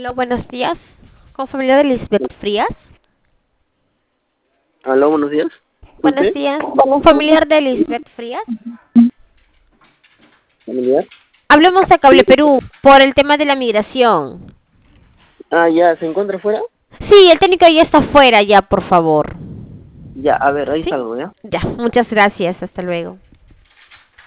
Aló, buenos días. Con familia de Lisbeth Frías. Aló, buenos días. Buenos ¿Usted? días. Un familiar de Lisbeth Frías. ¿Familiar? Hablemos de Sí. Cable Perú por el tema de la migración. Ah, ya, ¿se encuentra afuera? Sí, el técnico ya está fuera ya, por favor. Ya, a ver, ahí ¿Sí? salgo, ¿ya? Ya, muchas gracias. Hasta luego.